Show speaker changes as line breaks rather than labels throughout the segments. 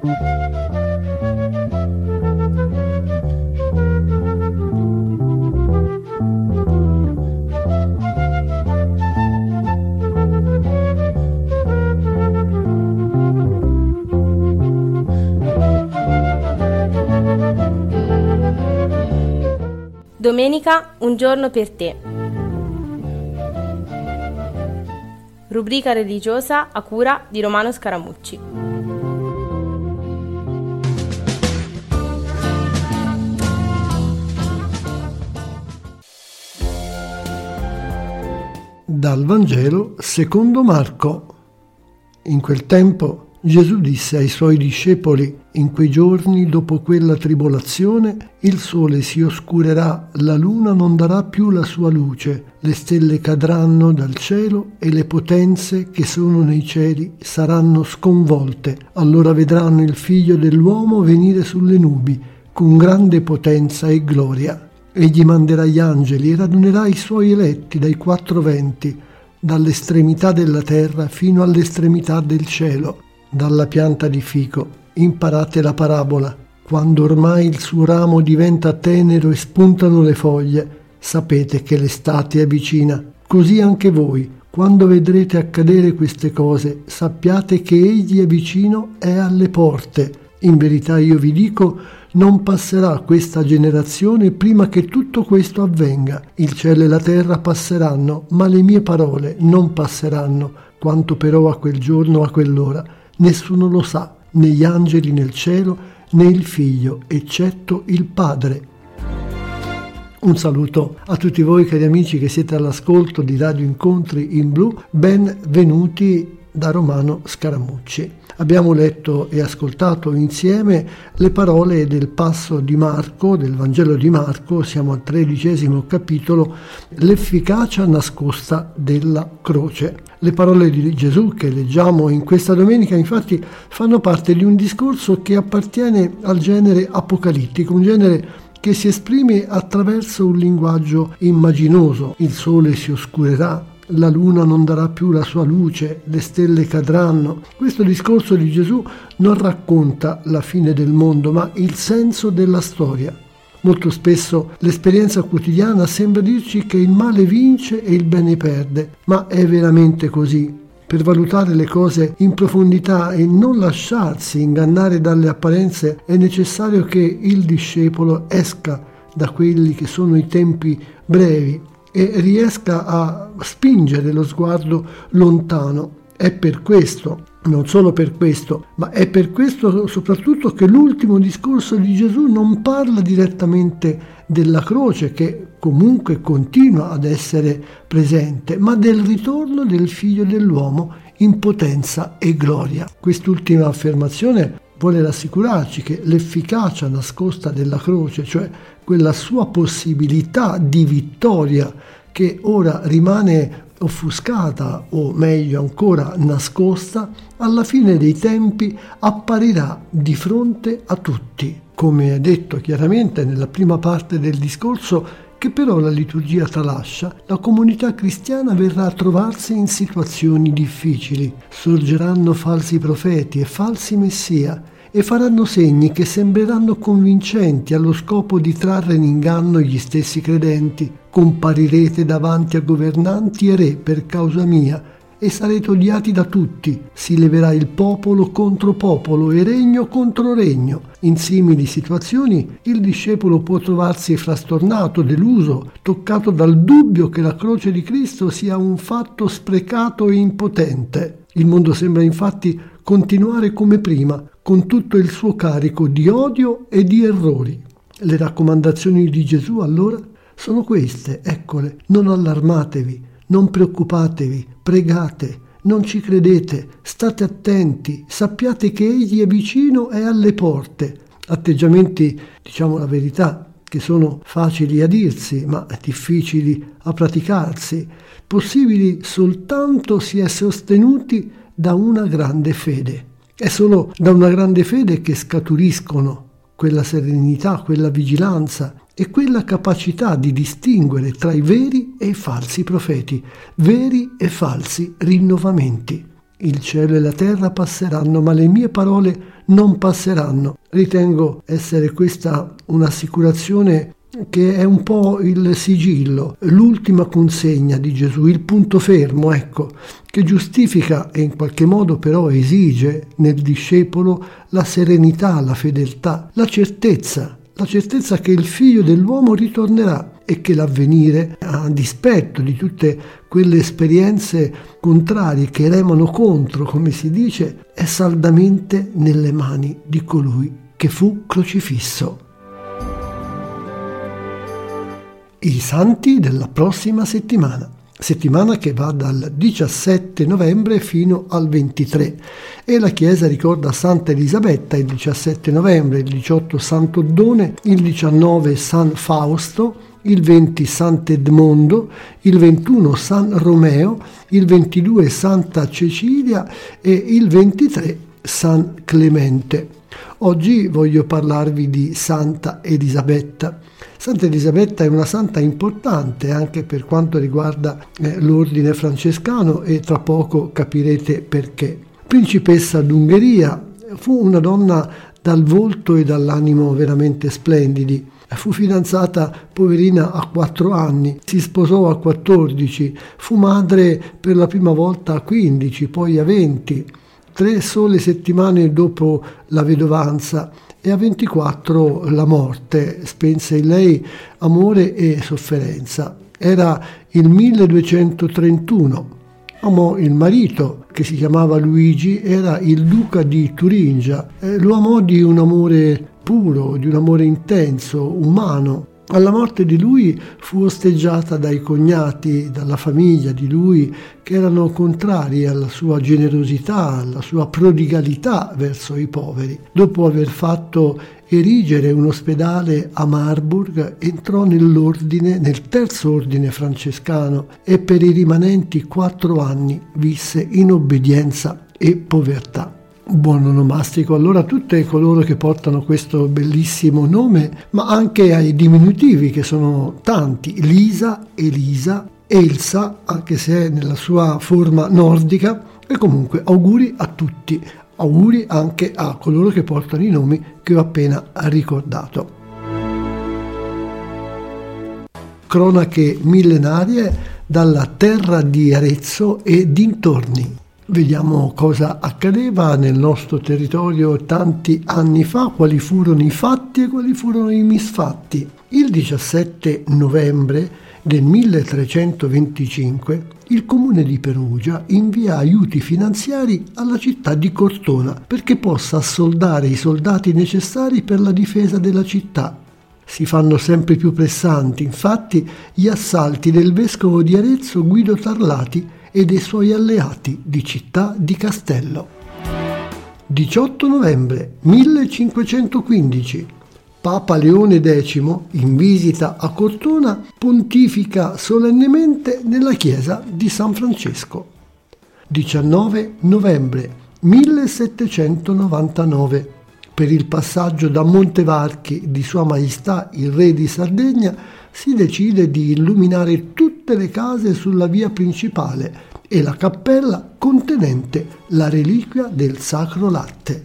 Domenica, un giorno per te. Rubrica religiosa a cura di Romano Scaramucci.
Dal Vangelo secondo Marco. In quel tempo Gesù disse ai suoi discepoli: in quei giorni, dopo quella tribolazione, il sole si oscurerà, la luna non darà più la sua luce, le stelle cadranno dal cielo e le potenze che sono nei cieli saranno sconvolte. Allora vedranno il Figlio dell'uomo venire sulle nubi con grande potenza e gloria. Egli manderà gli angeli e radunerà i suoi eletti dai quattro venti, dall'estremità della terra fino all'estremità del cielo. Dalla pianta di fico imparate la parabola: quando ormai il suo ramo diventa tenero e spuntano le foglie, sapete che l'estate è vicina. Così anche voi, quando vedrete accadere queste cose, sappiate che egli è vicino, è alle porte. In verità io vi dico, non passerà questa generazione prima che tutto questo avvenga. Il cielo e la terra passeranno, ma le mie parole non passeranno. Quanto però a quel giorno, a quell'ora, nessuno lo sa, né gli angeli nel cielo, né il Figlio, eccetto il Padre. Un saluto a tutti voi cari amici che siete all'ascolto di Radio Incontri in Blu, benvenuti da Romano Scaramucci. Abbiamo letto e ascoltato insieme le parole del passo di Marco, del Vangelo di Marco, siamo al 13° capitolo, l'efficacia nascosta della croce. Le parole di Gesù che leggiamo in questa domenica infatti fanno parte di un discorso che appartiene al genere apocalittico, un genere che si esprime attraverso un linguaggio immaginoso. Il sole si oscurerà, la luna non darà più la sua luce, le stelle cadranno. Questo discorso di Gesù non racconta la fine del mondo, ma il senso della storia. Molto spesso l'esperienza quotidiana sembra dirci che il male vince e il bene perde, ma è veramente così? Per valutare le cose in profondità e non lasciarsi ingannare dalle apparenze è necessario che il discepolo esca da quelli che sono i tempi brevi e riesca a spingere lo sguardo lontano. È per questo, non solo per questo, ma è per questo soprattutto che l'ultimo discorso di Gesù non parla direttamente della croce, che comunque continua ad essere presente, ma del ritorno del Figlio dell'uomo in potenza e gloria. Quest'ultima affermazione vuole rassicurarci che l'efficacia nascosta della croce, cioè quella sua possibilità di vittoria che ora rimane offuscata o meglio ancora nascosta, alla fine dei tempi apparirà di fronte a tutti. Come è detto chiaramente nella prima parte del discorso, che però la liturgia tralascia, la comunità cristiana verrà a trovarsi in situazioni difficili. Sorgeranno falsi profeti e falsi messia e faranno segni che sembreranno convincenti allo scopo di trarre in inganno gli stessi credenti. Comparirete davanti a governanti e re per causa mia e sarete odiati da tutti. Si leverà il popolo contro popolo e regno contro regno. In simili situazioni il discepolo può trovarsi frastornato, deluso, toccato dal dubbio che la croce di Cristo sia un fatto sprecato e impotente. Il mondo sembra infatti continuare come prima, con tutto il suo carico di odio e di errori. Le raccomandazioni di Gesù allora sono queste, eccole: non allarmatevi, non preoccupatevi, pregate, non ci credete, state attenti, sappiate che Egli è vicino e alle porte. Atteggiamenti, diciamo la verità, che sono facili a dirsi, ma difficili a praticarsi, possibili soltanto se sostenuti da una grande fede. È solo da una grande fede che scaturiscono quella serenità, quella vigilanza e quella capacità di distinguere tra i veri e i falsi profeti, veri e falsi rinnovamenti. Il cielo e la terra passeranno, ma le mie parole non passeranno. Ritengo essere questa un'assicurazione che è un po' il sigillo, l'ultima consegna di Gesù, il punto fermo, che giustifica e in qualche modo però esige nel discepolo la serenità, la fedeltà, la certezza che il Figlio dell'uomo ritornerà e che l'avvenire, a dispetto di tutte quelle esperienze contrarie che remano contro, come si dice, è saldamente nelle mani di colui che fu crocifisso. I santi della prossima settimana che va dal 17 novembre fino al 23, e la Chiesa ricorda Santa Elisabetta il 17 novembre, il 18 Sant'Oddone, il 19 San Fausto, il 20 Sant'Edmondo, il 21 San Romeo, il 22 Santa Cecilia e il 23 San Clemente. Oggi voglio parlarvi di Santa Elisabetta. Santa Elisabetta è una santa importante anche per quanto riguarda l'ordine francescano, e tra poco capirete perché. Principessa d'Ungheria, fu una donna dal volto e dall'animo veramente splendidi. Fu fidanzata, poverina, a 4 anni, si sposò a 14, fu madre per la prima volta a 15, poi a 20, 3 sole settimane dopo la vedovanza, e a 24 la morte spense in lei amore e sofferenza. Era il 1231. Amò il marito, che si chiamava Luigi, era il duca di Turingia. Lo amò di un amore puro, di un amore intenso, umano. Alla morte di lui fu osteggiata dai cognati, dalla famiglia di lui, che erano contrari alla sua generosità, alla sua prodigalità verso i poveri. Dopo aver fatto erigere un ospedale a Marburg, entrò nel terzo ordine francescano, e per i rimanenti 4 anni visse in obbedienza e povertà. Buon onomastico allora a tutte coloro che portano questo bellissimo nome, ma anche ai diminutivi, che sono tanti: Lisa, Elisa, Elsa, anche se è nella sua forma nordica. E comunque auguri a tutti, auguri anche a coloro che portano i nomi che ho appena ricordato. Cronache millenarie dalla terra di Arezzo e dintorni. Vediamo cosa accadeva nel nostro territorio tanti anni fa, quali furono i fatti e quali furono i misfatti. Il 17 novembre del 1325 il comune di Perugia invia aiuti finanziari alla città di Cortona perché possa assoldare i soldati necessari per la difesa della città. Si fanno sempre più pressanti, infatti, gli assalti del vescovo di Arezzo Guido Tarlati e dei suoi alleati di Città di Castello. 18 novembre 1515. Papa Leone X, in visita a Cortona, pontifica solennemente nella chiesa di San Francesco. 19 novembre 1799. Per il passaggio da Montevarchi di Sua Maestà il Re di Sardegna si decide di illuminare tutte le case sulla via principale e la cappella contenente la reliquia del Sacro Latte.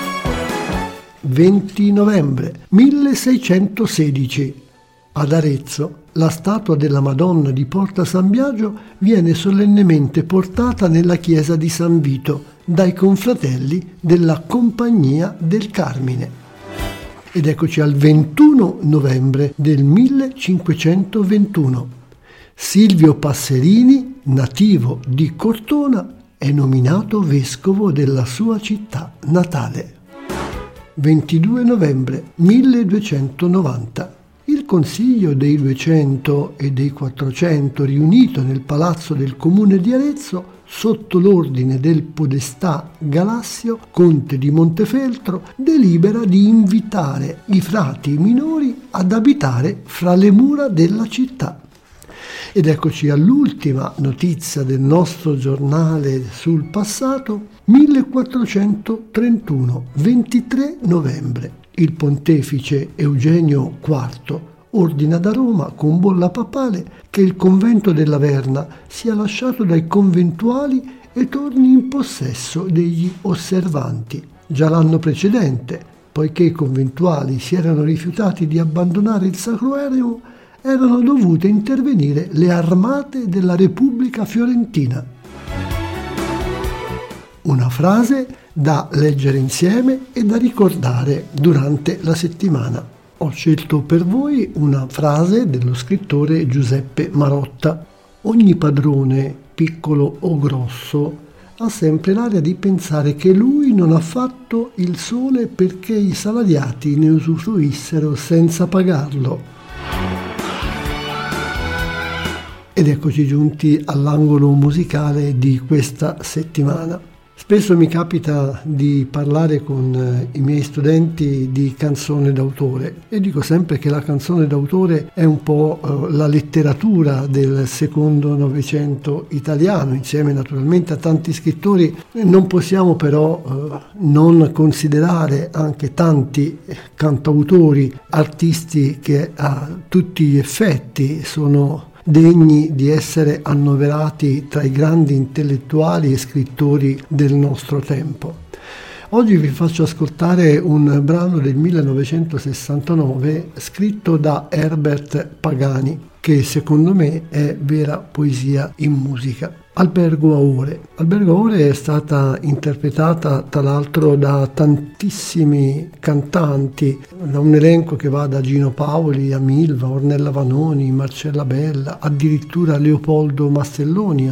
20 novembre 1616. Ad Arezzo la statua della Madonna di Porta San Biagio viene solennemente portata nella chiesa di San Vito dai confratelli della Compagnia del Carmine. Ed eccoci al 21 novembre del 1521. Silvio Passerini, nativo di Cortona, è nominato vescovo della sua città natale. 22 novembre 1290. Il Consiglio dei 200 e dei 400, riunito nel palazzo del comune di Arezzo, sotto l'ordine del podestà Galassio, conte di Montefeltro, delibera di invitare i frati minori ad abitare fra le mura della città. Ed eccoci all'ultima notizia del nostro giornale sul passato, 1431, 23 novembre. Il pontefice Eugenio IV ordina da Roma con bolla papale che il convento della Verna sia lasciato dai conventuali e torni in possesso degli osservanti. Già l'anno precedente, poiché i conventuali si erano rifiutati di abbandonare il Sacroarium, erano dovute intervenire le armate della Repubblica Fiorentina. Una frase da leggere insieme e da ricordare durante la settimana. Ho scelto per voi una frase dello scrittore Giuseppe Marotta. Ogni padrone, piccolo o grosso, ha sempre l'aria di pensare che lui non ha fatto il sole perché i salariati ne usufruissero senza pagarlo. Ed eccoci giunti all'angolo musicale di questa settimana. Spesso mi capita di parlare con i miei studenti di canzone d'autore e dico sempre che la canzone d'autore è un po' la letteratura del secondo Novecento italiano, insieme naturalmente a tanti scrittori. Non possiamo però non considerare anche tanti cantautori, artisti che a tutti gli effetti sono degni di essere annoverati tra i grandi intellettuali e scrittori del nostro tempo. Oggi vi faccio ascoltare un brano del 1969 scritto da Herbert Pagani, che secondo me è vera poesia in musica. Albergo a ore. Albergo a ore è stata interpretata tra l'altro da tantissimi cantanti, da un elenco che va da Gino Paoli a Milva, Ornella Vanoni, Marcella Bella, addirittura Leopoldo Mastelloni,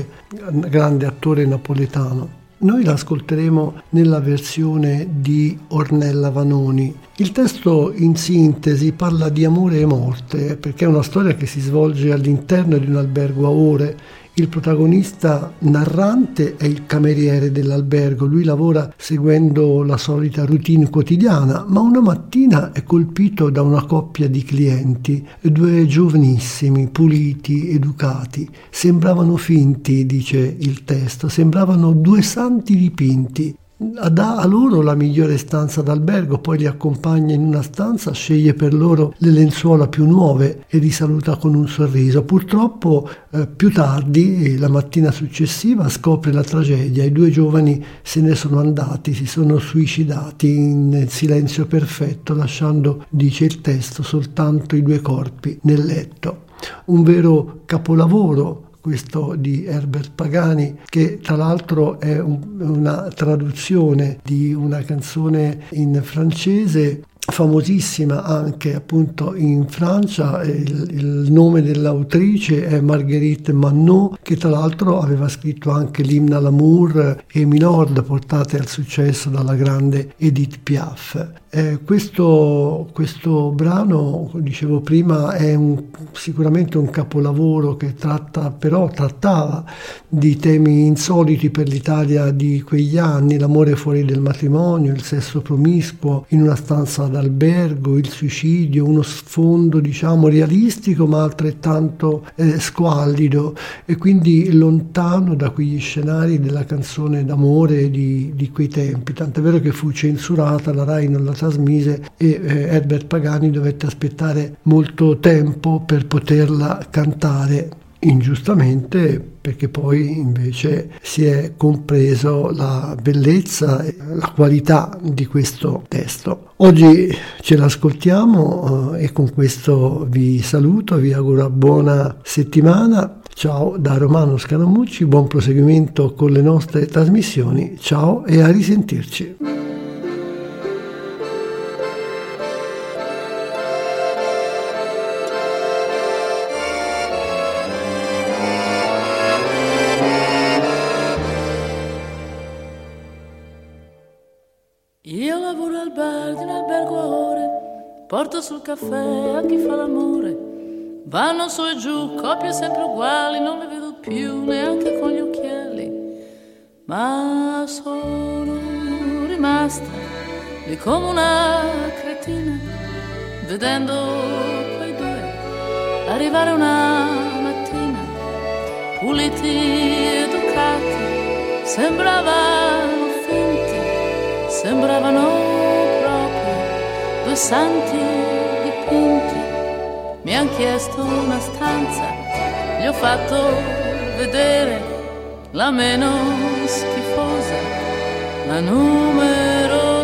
grande attore napoletano. Noi l'ascolteremo nella versione di Ornella Vanoni. Il testo in sintesi parla di amore e morte, perché è una storia che si svolge all'interno di un albergo a ore. Il protagonista narrante è il cameriere dell'albergo, lui lavora seguendo la solita routine quotidiana, ma una mattina è colpito da una coppia di clienti, due giovanissimi, puliti, educati. Sembravano finti, dice il testo, sembravano due santi dipinti. Dà a loro la migliore stanza d'albergo, poi li accompagna in una stanza, sceglie per loro le lenzuola più nuove e li saluta con un sorriso. Purtroppo più tardi, la mattina successiva, scopre la tragedia. I due giovani se ne sono andati, si sono suicidati in silenzio perfetto, lasciando, dice il testo, soltanto i due corpi nel letto. Un vero capolavoro questo di Herbert Pagani, che tra l'altro è una traduzione di una canzone in francese famosissima anche appunto in Francia. Il nome dell'autrice è Marguerite Manot, che tra l'altro aveva scritto anche l'Hymne à l'amour e Milord, portate al successo dalla grande Edith Piaf. Questo brano, dicevo prima, è sicuramente un capolavoro che trattava di temi insoliti per l'Italia di quegli anni: l'amore fuori del matrimonio, il sesso promiscuo in una stanza d'albergo, il suicidio, uno sfondo diciamo realistico ma altrettanto squallido, e quindi lontano da quegli scenari della canzone d'amore di quei tempi. Tant'è vero che fu censurata, la Rai non la trasmise e Herbert Pagani dovette aspettare molto tempo per poterla cantare, ingiustamente, perché poi invece si è compreso la bellezza e la qualità di questo testo. Oggi ce l'ascoltiamo e con questo vi saluto, vi auguro buona settimana. Ciao da Romano Scaramucci, buon proseguimento con le nostre trasmissioni. Ciao e a risentirci.
Io lavoro al bar di un albergo a ore, porto sul caffè a chi fa l'amore. Vanno su e giù, coppie sempre uguali, non le vedo più neanche con gli occhiali. Ma sono rimasta lì come una cretina, vedendo quei due arrivare una mattina, puliti, educati, sembravano finti. Sembravano proprio due santi dipinti. Mi han chiesto una stanza, gli ho fatto vedere la meno schifosa, la numero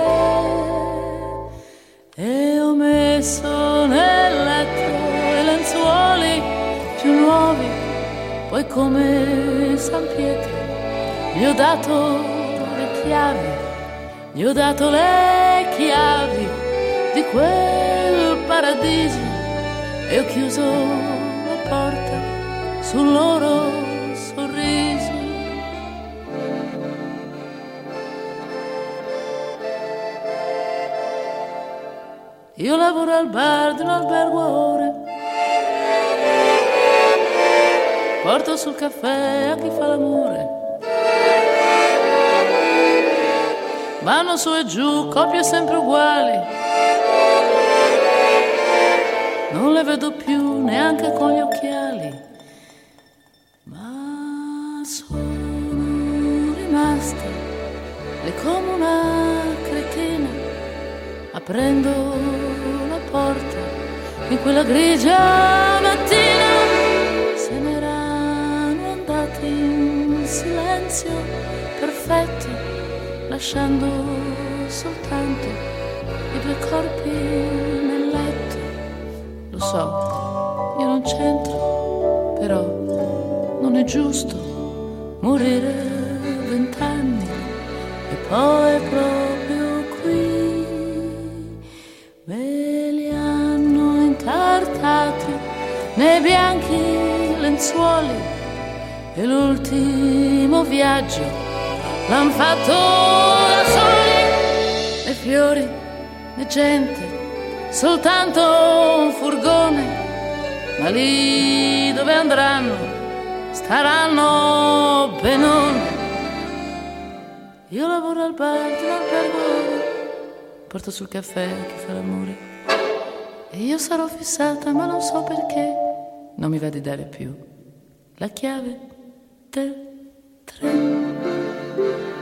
3. E ho messo nel letto i lenzuoli più nuovi, poi come San Pietro gli ho dato le chiavi, gli ho dato le chiavi di quel paradiso e ho chiuso la porta sul loro sorriso. Io lavoro al bar di un albergo a ore, porto sul caffè a chi fa l'amore, vanno su e giù coppie sempre uguali, non le vedo più neanche con gli occhiali, ma sono rimasta lì come una cretina, aprendo la porta in quella grigia mattina. Se n'erano andati in silenzio perfetto, lasciando soltanto i due corpi nel letto. Lo so, io non c'entro, però non è giusto morire 20 anni e poi proprio qui. Me li hanno intartati nei bianchi lenzuoli e l'ultimo viaggio l'han fatto da soli, né fiori né gente, soltanto un furgone, ma lì dove andranno staranno benone. Io lavoro al bar di un albergo, porto sul caffè chi fa l'amore e io sarò fissata ma non so perché non mi va di dare più la chiave del treno.